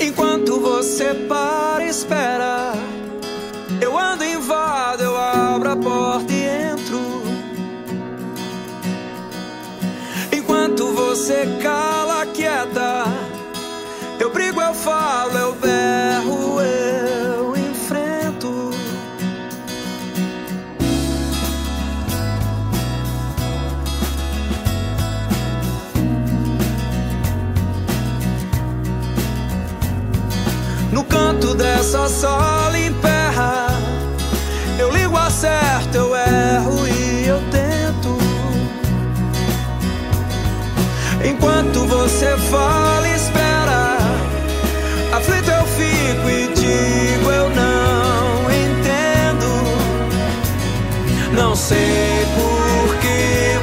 Enquanto você para e espera, eu ando, invado, eu abro a porta e entro. Enquanto você cala, quieta, eu brigo, eu falo, eu berro, eu enfrento. No canto dessa sala emperra, eu ligo, acerto, eu erro e eu tento. Enquanto você fala e espera, aflito eu fico e digo, eu não entendo. Não sei por que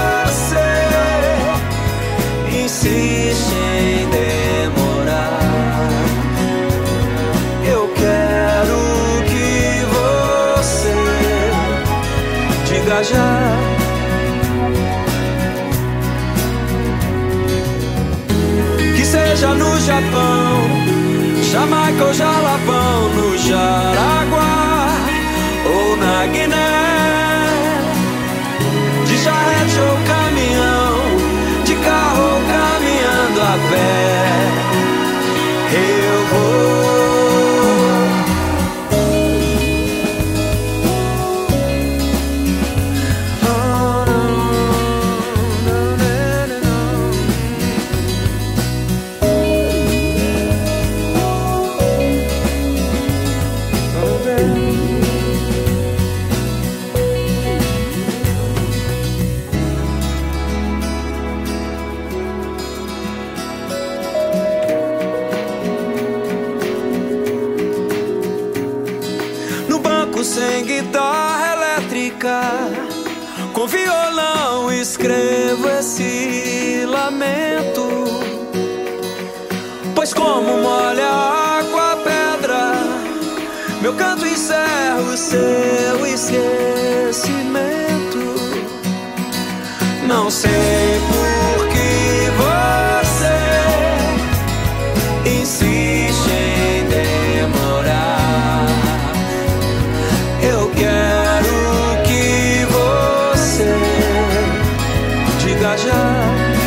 você insiste em demorar. Eu quero que você diga já. Que seja no Japão, Jamaica ou Jalapão, no Jaraguá ou na Guiné, de charrete ou caminhão, de carro ou caminhando a pé, eu vou. Sem guitarra elétrica, com violão escrevo esse lamento. Pois como molha a água a pedra, meu canto encerra o seu esquecimento. Não sei por que você insiste em demorar. Eu quero que você diga já.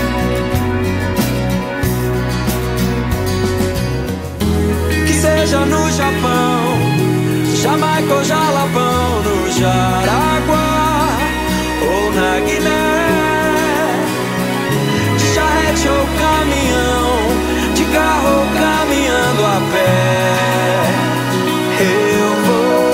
Que seja no Japão, Jamaica ou Jalapão, no Jaraguá ou na Guiné, de charrete ou caminhão, de carro ou caminhando a pé, eu vou.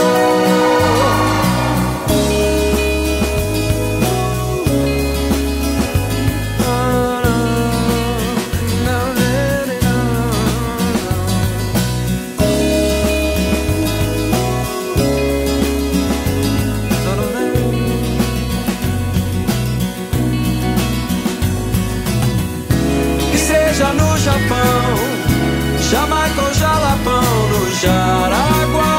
No Japão, Jamaica ou Jalapão, no Jaraguá